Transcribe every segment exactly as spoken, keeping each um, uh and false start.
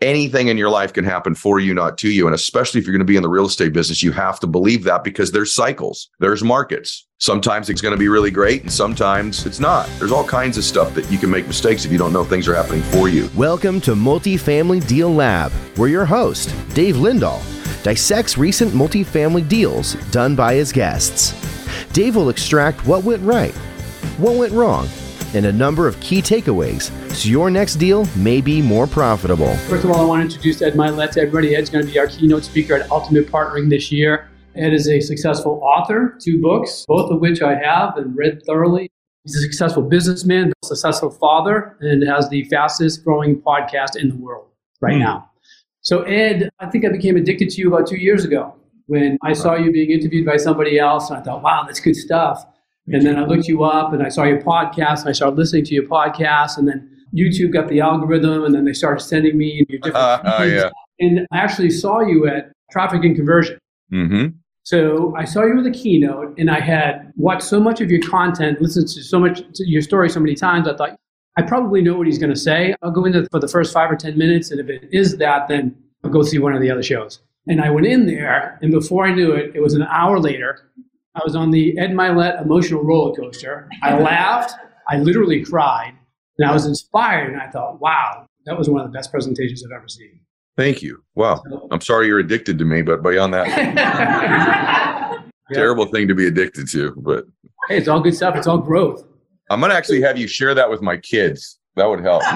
anything in your life can happen for you, not to you. And especially if you're going to be in the real estate business, you have to believe that because there's cycles, there's markets. Sometimes it's going to be really great and sometimes it's not. There's all kinds of stuff that you can make mistakes if you don't know things are happening for you. Welcome to Multifamily Deal Lab, where your host, Dave Lindahl, dissects recent multifamily deals done by his guests. Dave will extract what went right, what went wrong, and a number of key takeaways so your next deal may be more profitable. First of all, I want to introduce Ed Mylett to everybody. Ed's going to be our keynote speaker at Ultimate Partnering this year. Ed is a successful author, two books, both of which I have and read thoroughly. He's a successful businessman, a successful father, and has the fastest growing podcast in the world right mm. now. So Ed, I think I became addicted to you about two years ago when I saw you being interviewed by somebody else. And I thought, wow, that's good stuff. And then I looked you up and I saw your podcast and I started listening to your podcast, and then YouTube got the algorithm and then they started sending me your different uh, uh, yeah. And I actually saw you at Traffic and Conversion. Mm-hmm. So I saw you with a keynote and I had watched so much of your content, listened to so much to your story so many times. I thought, I probably know what he's going to say. I'll go into for the first five or ten minutes. And if it is that, then I'll go see one of the other shows. And I went in there, and before I knew it, it was an hour later. I was on the Ed Mylett emotional roller coaster. I laughed. I literally cried. And I was inspired. And I thought, wow, that was one of the best presentations I've ever seen. Thank you. Wow. So, I'm sorry you're addicted to me, but beyond that, terrible thing to be addicted to. But hey, it's all good stuff. It's all growth. I'm going to actually have you share that with my kids. That would help.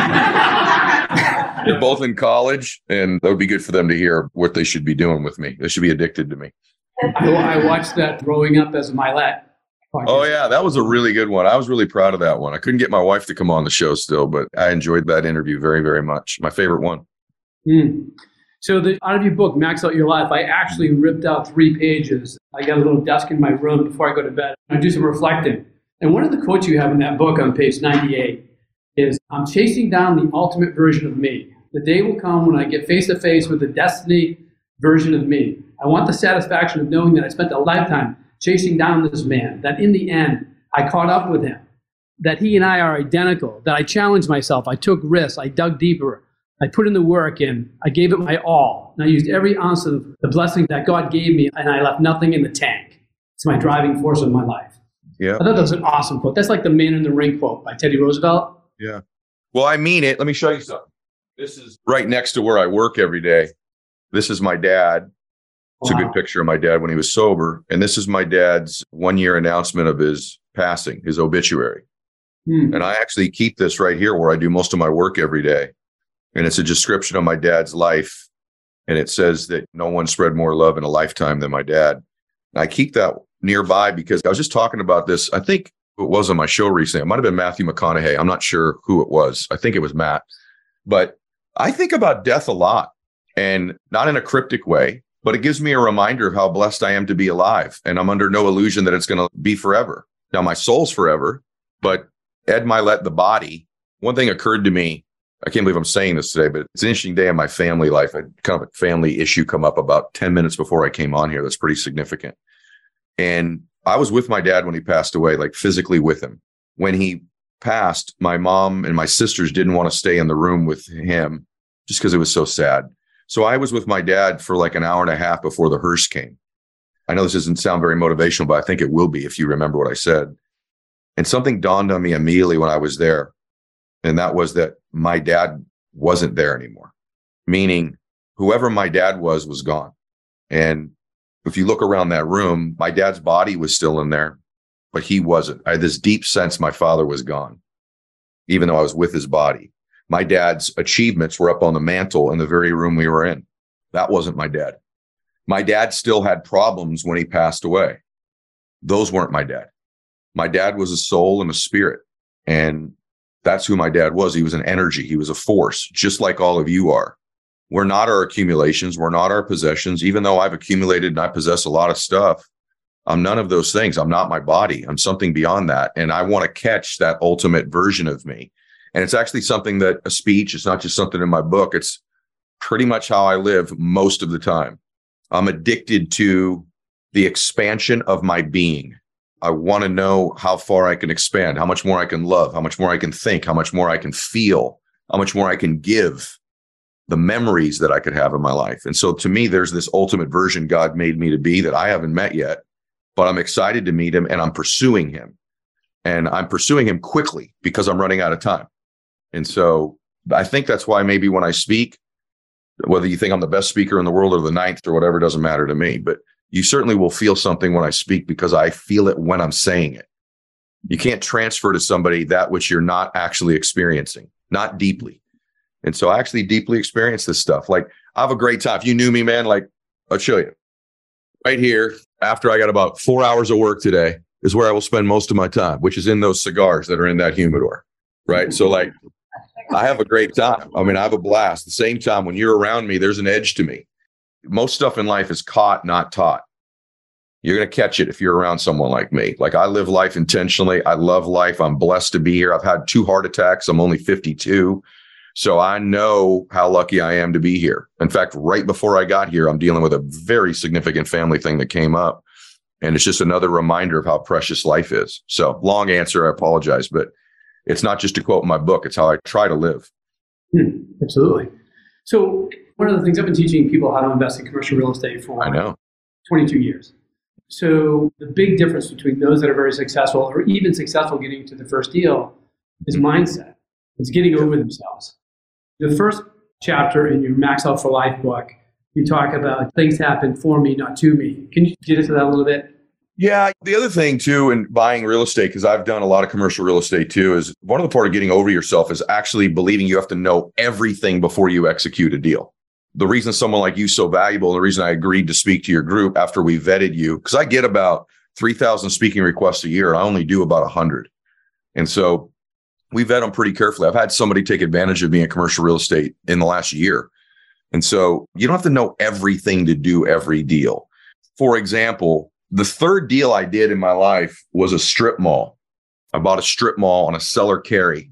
They're both in college, and that would be good for them to hear what they should be doing with me. They should be addicted to me. I, I watched that growing up as a Mylett. Oh, yeah. That was a really good one. I was really proud of that one. I couldn't get my wife to come on the show still, but I enjoyed that interview very, very much. My favorite one. Mm. So the, out of your book, Max Out Your Life, I actually ripped out three pages. I got a little desk in my room before I go to bed. I do some reflecting. And one of the quotes you have in that book on page ninety-eight is, I'm chasing down the ultimate version of me. The day will come when I get face to face with the destiny version of me. I want the satisfaction of knowing that I spent a lifetime chasing down this man, that in the end, I caught up with him, that he and I are identical, that I challenged myself, I took risks, I dug deeper, I put in the work, and I gave it my all. And I used every ounce of the blessing that God gave me, and I left nothing in the tank. It's my driving force of my life. Yeah. I thought that was an awesome quote. That's like the Man in the Ring quote by Teddy Roosevelt. Yeah. Well, I mean it. Let me show you something. This is right next to where I work every day. This is my dad. It's wow. a good picture of my dad when he was sober. And this is my dad's one-year announcement of his passing, his obituary. Hmm. And I actually keep this right here where I do most of my work every day. And it's a description of my dad's life. And it says that no one spread more love in a lifetime than my dad. And I keep that nearby because I was just talking about this. I think it was on my show recently. It might have been Matthew McConaughey. I'm not sure who it was. I think it was Matt. But I think about death a lot, and not in a cryptic way, but it gives me a reminder of how blessed I am to be alive. And I'm under no illusion that it's going to be forever. Now, my soul's forever, but Ed Mylett, the body, one thing occurred to me. I can't believe I'm saying this today, but it's an interesting day in my family life. I had kind of a family issue come up about ten minutes before I came on here. That's pretty significant. And I was with my dad when he passed away, like physically with him. When he passed, my mom and my sisters didn't want to stay in the room with him just because it was so sad. So I was with my dad for like an hour and a half before the hearse came. I know this doesn't sound very motivational, but I think it will be if you remember what I said. And something dawned on me immediately when I was there. And that was that my dad wasn't there anymore. Meaning whoever my dad was, was gone. And if you look around that room, my dad's body was still in there, but he wasn't. I had this deep sense my father was gone, even though I was with his body. My dad's achievements were up on the mantle in the very room we were in. That wasn't my dad. My dad still had problems when he passed away. Those weren't my dad. My dad was a soul and a spirit. And that's who my dad was. He was an energy. He was a force, just like all of you are. We're not our accumulations. We're not our possessions. Even though I've accumulated and I possess a lot of stuff, I'm none of those things. I'm not my body. I'm something beyond that. And I want to catch that ultimate version of me. And it's actually something that a speech, it's not just something in my book. It's pretty much how I live most of the time. I'm addicted to the expansion of my being. I want to know how far I can expand, how much more I can love, how much more I can think, how much more I can feel, how much more I can give. the memories that I could have in my life. And so to me, there's this ultimate version God made me to be that I haven't met yet, but I'm excited to meet him and I'm pursuing him. And I'm pursuing him quickly because I'm running out of time. And so I think that's why maybe when I speak, whether you think I'm the best speaker in the world or the ninth or whatever, doesn't matter to me. But you certainly will feel something when I speak because I feel it when I'm saying it. You can't transfer to somebody that which you're not actually experiencing, not deeply. And so I actually deeply experience this stuff. Like, I have a great time. If you knew me, man, like, I'll show you. Right here, after I got about four hours of work today, is where I will spend most of my time, which is in those cigars that are in that humidor. Right. So, like, I have a great time. I mean, I have a blast. At the same time, when you're around me, there's an edge to me. Most stuff in life is caught, not taught. You're going to catch it if you're around someone like me. Like, I live life intentionally. I love life. I'm blessed to be here. I've had two heart attacks. I'm only fifty-two. So I know how lucky I am to be here. In fact, right before I got here, I'm dealing with a very significant family thing that came up. And it's just another reminder of how precious life is. So, long answer, I apologize, but it's not just a quote in my book. It's how I try to live. Hmm, absolutely. So one of the things I've been teaching people how to invest in commercial real estate for I know. twenty-two years. So the big difference between those that are very successful or even successful getting to the first deal is mindset. It's getting over themselves. The first chapter in your Max Out for Life book, you talk about things happen for me, not to me. Can you get into that a little bit? Yeah. The other thing too, in buying real estate, because I've done a lot of commercial real estate too, is one of the part of getting over yourself is actually believing you have to know everything before you execute a deal. The reason someone like you is so valuable, the reason I agreed to speak to your group after we vetted you, because I get about three thousand speaking requests a year. I only do about one hundred. And so we vet them pretty carefully. I've had somebody take advantage of me in commercial real estate in the last year. And so you don't have to know everything to do every deal. For example, the third deal I did in my life was a strip mall. I bought a strip mall on a seller carry.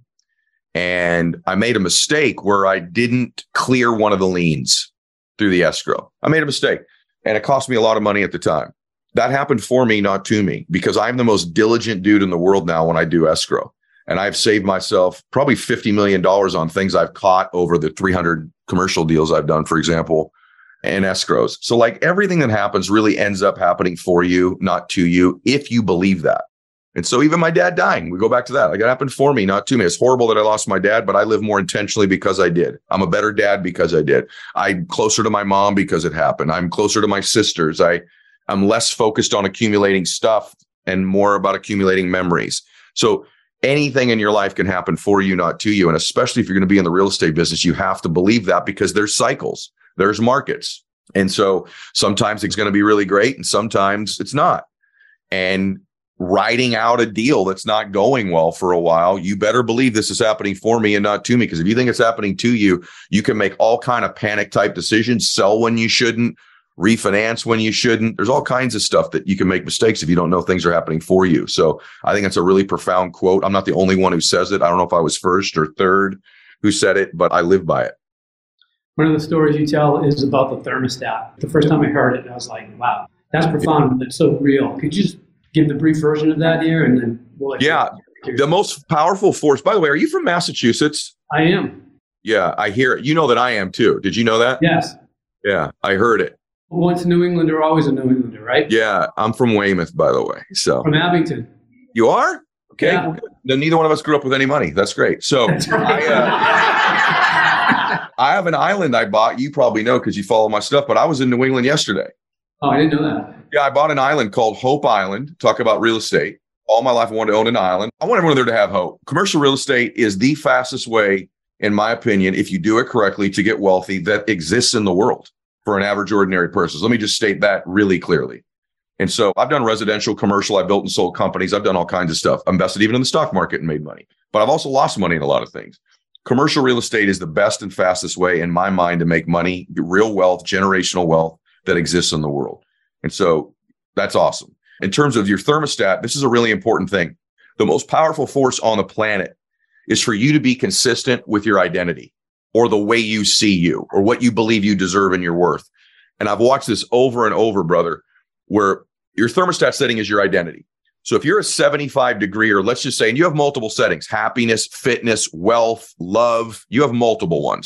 And I made a mistake where I didn't clear one of the liens through the escrow. I made a mistake and it cost me a lot of money at the time. That happened for me, not to me, because I'm the most diligent dude in the world now when I do escrow. And I've saved myself probably fifty million dollars on things I've caught over the three hundred commercial deals I've done, for example, and escrows. So like everything that happens really ends up happening for you, not to you, if you believe that. And so even my dad dying, we go back to that. Like, it happened for me, not to me. It's horrible that I lost my dad, but I live more intentionally because I did. I'm a better dad because I did. I'm closer to my mom because it happened. I'm closer to my sisters. I, I'm less focused on accumulating stuff and more about accumulating memories. So anything in your life can happen for you, not to you. And especially if you're going to be in the real estate business, you have to believe that because there's cycles, there's markets. And so sometimes it's going to be really great and sometimes it's not. And riding out a deal that's not going well for a while, you better believe this is happening for me and not to me. Because if you think it's happening to you, you can make all kind of panic type decisions, sell when you shouldn't, refinance when you shouldn't. There's all kinds of stuff that you can make mistakes if you don't know things are happening for you. So I think it's a really profound quote. I'm not the only one who says it. I don't know if I was first or third who said it, but I live by it. One of the stories you tell is about the thermostat. The first time I heard it, I was like, wow, that's profound. That's so real. Could you just give the brief version of that here? And then we'll yeah, the most powerful force, by the way, are you from Massachusetts? I am. Yeah, I hear it. You know that I am too. Did you know that? Yes. Yeah, I heard it. Once a New Englander, always a New Englander, right? Yeah, I'm from Weymouth, by the way. So from Abington. You are? Okay. Yeah. Well, then neither one of us grew up with any money. That's great. So That's right. I, uh, I have an island I bought. You probably know because you follow my stuff, but I was in New England yesterday. Oh, I didn't know that. Yeah, I bought an island called Hope Island. Talk about real estate. All my life I wanted to own an island. I want everyone there to have hope. Commercial real estate is the fastest way, in my opinion, if you do it correctly, to get wealthy that exists in the world for an average ordinary person. So let me just state that really clearly. And so I've done residential, commercial. I've built and sold companies. I've done all kinds of stuff. I invested even in the stock market and made money. But I've also lost money in a lot of things. Commercial real estate is the best and fastest way, in my mind, to make money, real wealth, generational wealth that exists in the world. And so that's awesome. In terms of your thermostat, this is a really important thing. The most powerful force on the planet is for you to be consistent with your identity or the way you see you or what you believe you deserve and your worth. And I've watched this over and over, brother, where your thermostat setting is your identity. So if you're a seventy-five degree, or let's just say, and you have multiple settings, happiness, fitness, wealth, love, you have multiple ones.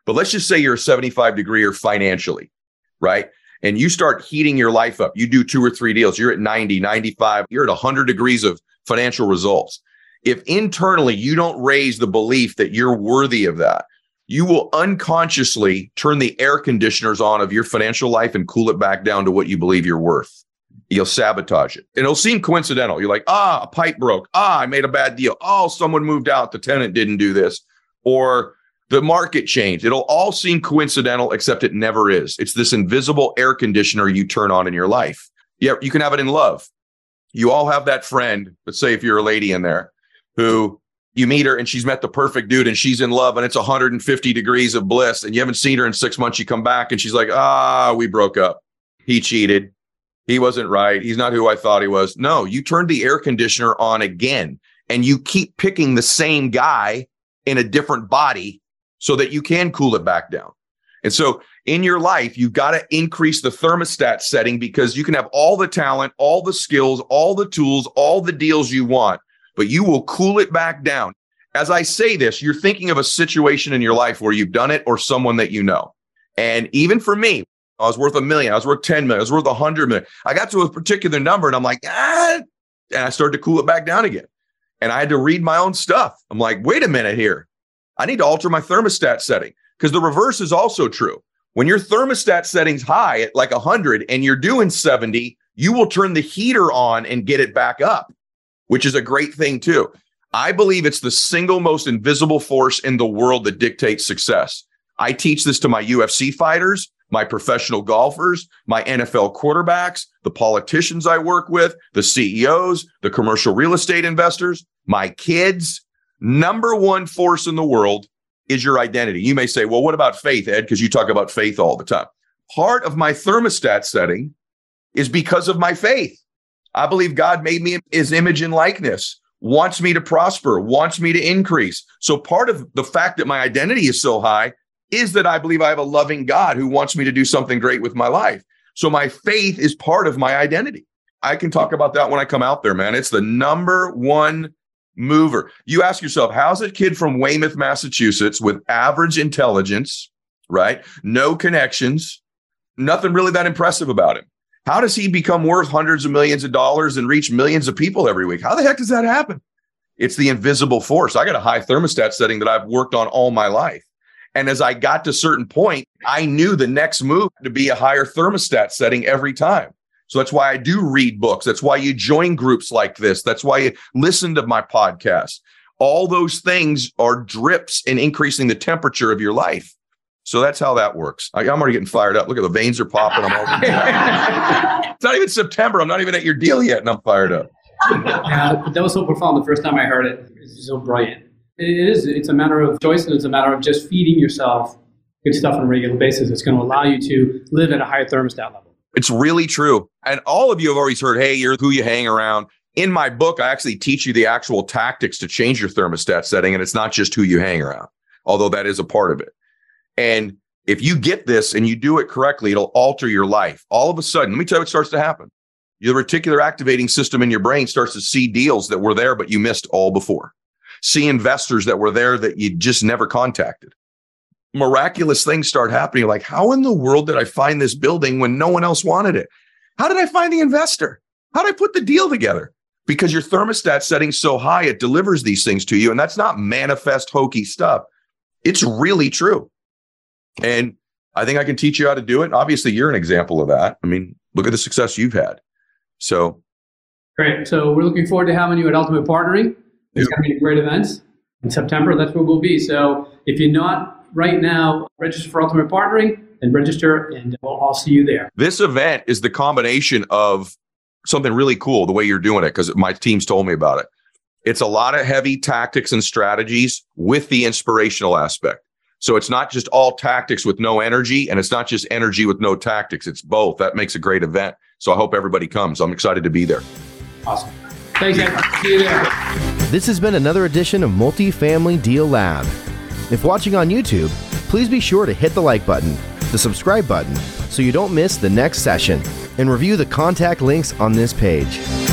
But let's just say you're a seventy-five degreeer financially, right? And you start heating your life up. You do two or three deals. You're at ninety, ninety-five. You're at one hundred degrees of financial results. If internally you don't raise the belief that you're worthy of that, you will unconsciously turn the air conditioners on of your financial life and cool it back down to what you believe you're worth. You'll sabotage it. It'll seem coincidental. You're like, ah, a pipe broke. Ah, I made a bad deal. Oh, someone moved out. The tenant didn't do this. Or the market changed. It'll all seem coincidental, except it never is. It's this invisible air conditioner you turn on in your life. Yeah, you can have it in love. You all have that friend, let's say if you're a lady in there, who you meet her and she's met the perfect dude and she's in love and it's one hundred fifty degrees of bliss and you haven't seen her in six months. You come back and she's like, ah, we broke up. He cheated. He wasn't right. He's not who I thought he was. No, you turned the air conditioner on again and you keep picking the same guy in a different body so that you can cool it back down. And so in your life, you've got to increase the thermostat setting because you can have all the talent, all the skills, all the tools, all the deals you want, but you will cool it back down. As I say this, you're thinking of a situation in your life where you've done it or someone that you know. And even for me, I was worth a million. I was worth ten million. I was worth a hundred million. I got to a particular number and I'm like, ah, and I started to cool it back down again. And I had to read my own stuff. I'm like, wait a minute here. I need to alter my thermostat setting because the reverse is also true. When your thermostat setting's high at like one hundred and you're doing seventy, you will turn the heater on and get it back up, which is a great thing too. I believe it's the single most invisible force in the world that dictates success. I teach this to my U F C fighters, my professional golfers, my N F L quarterbacks, the politicians I work with, the C E Os, the commercial real estate investors, my kids. Number one force in the world is your identity. You may say, well, what about faith, Ed? Because you talk about faith all the time. Part of my thermostat setting is because of my faith. I believe God made me his image and likeness, wants me to prosper, wants me to increase. So part of the fact that my identity is so high is that I believe I have a loving God who wants me to do something great with my life. So my faith is part of my identity. I can talk about that when I come out there, man. It's the number one mover. You ask yourself, how's a kid from Weymouth, Massachusetts with average intelligence, right? No connections, nothing really that impressive about him. How does he become worth hundreds of millions of dollars and reach millions of people every week? How the heck does that happen? It's the invisible force. I got a high thermostat setting that I've worked on all my life. And as I got to a certain point, I knew the next move to be a higher thermostat setting every time. So that's why I do read books. That's why you join groups like this. That's why you listen to my podcast. All those things are drips in increasing the temperature of your life. So that's how that works. I, I'm already getting fired up. Look at the veins are popping. I'm all It's not even September. I'm not even at your deal yet, and I'm fired up. Yeah, that was so profound the first time I heard it. It's so brilliant. It is. It's a matter of choice, and it's a matter of just feeding yourself good stuff on a regular basis. It's going to allow you to live at a higher thermostat level. It's really true. And all of you have always heard, hey, you're who you hang around. In my book, I actually teach you the actual tactics to change your thermostat setting. And it's not just who you hang around, although that is a part of it. And if you get this and you do it correctly, it'll alter your life. All of a sudden, let me tell you what starts to happen. Your reticular activating system in your brain starts to see deals that were there, but you missed all before. See investors that were there that you just never contacted. Miraculous things start happening. You're like, how in the world did I find this building when no one else wanted it? How did I find the investor? How did I put the deal together? Because your thermostat setting's so high, it delivers these things to you. And that's not manifest hokey stuff. It's really true. And I think I can teach you how to do it. Obviously, you're an example of that. I mean, look at the success you've had. So great. So we're looking forward to having you at Ultimate Partnering. There's going to be great events in September. That's where we'll be. So if you're not right now, register for Ultimate Partnering and register, and we'll all see you there. This event is the combination of something really cool, the way you're doing it, because my team's told me about it. It's a lot of heavy tactics and strategies with the inspirational aspect. So it's not just all tactics with no energy, and it's not just energy with no tactics. It's both. That makes a great event. So I hope everybody comes. I'm excited to be there. Awesome. Thanks, Ed. See you there. This has been another edition of Multifamily Deal Lab. If watching on YouTube, please be sure to hit the like button, the subscribe button, so you don't miss the next session, and review the contact links on this page.